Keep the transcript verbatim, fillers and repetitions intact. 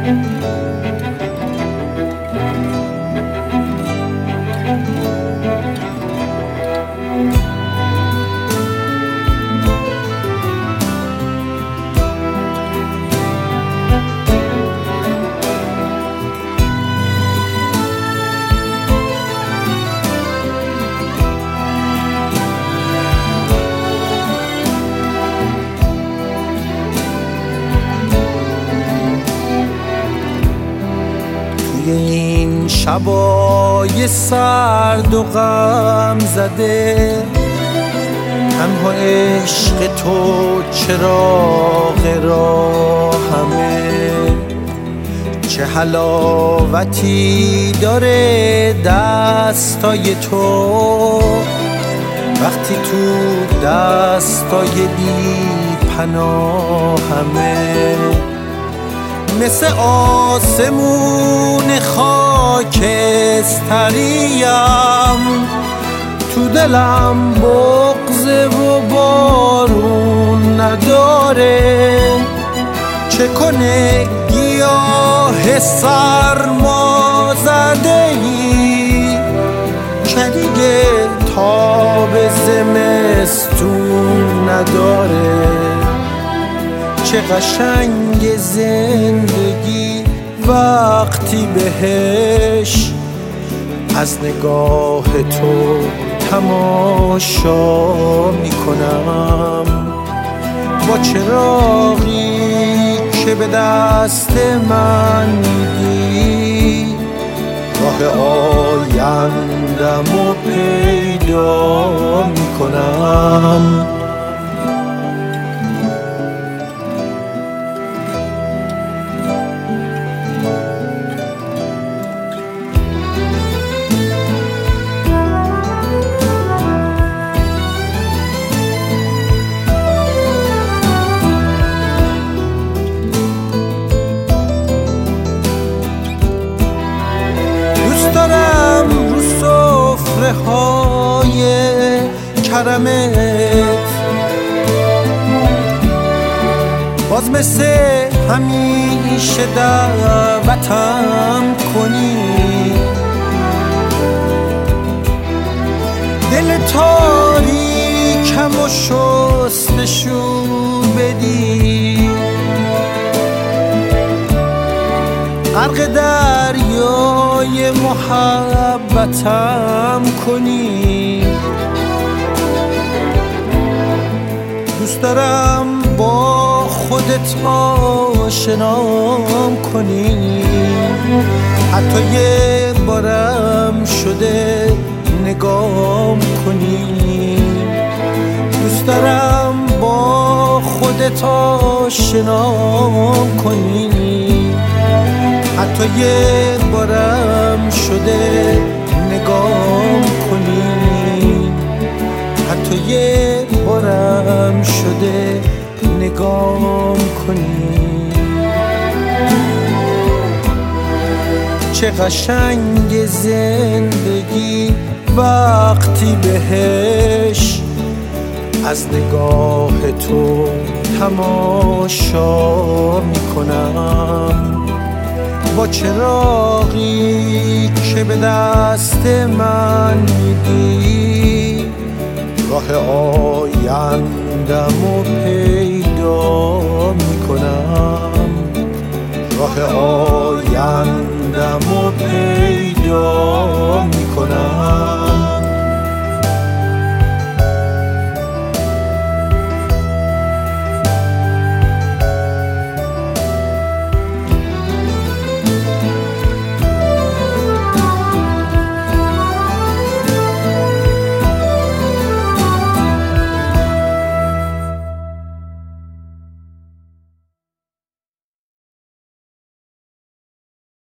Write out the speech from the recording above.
این شبای سرد و غم زده تنها عشق تو چراغ راهمه، چه حلاوتی داره دستای تو وقتی تو دستای بی پناهمه، مثل آسمون خاکستریم تو دلم بغضه و بارون نداره، چه کنه گیاه سرما زده‌ای که دیگه تاب زمستون نداره، چه قشنگ زندگی وقتی بهش از نگاه تو تماشا میکنم، با چراغی که به دست من میدی راه آیندم رو پیدا میکنم. دارم رو سفره های کرمت باز مثل همیشه دعوتم کنی، دل تاریکم و شستشو بدی، غرق دریای محبتم کنی، دوست دارم با خودت آشنام کنی، حتی یه بارم شده نگام کنی، دوست دارم با خودت آشنام کنی، حتی یه بارم شده نگام کنی، حتی یه بارم شده نگام کنی، چه قشنگ زندگی وقتی بهش از نگاه تو تماشا میکنم، با چراغی که به دست من میدی راه آیندم رو پیدا میکنم، راه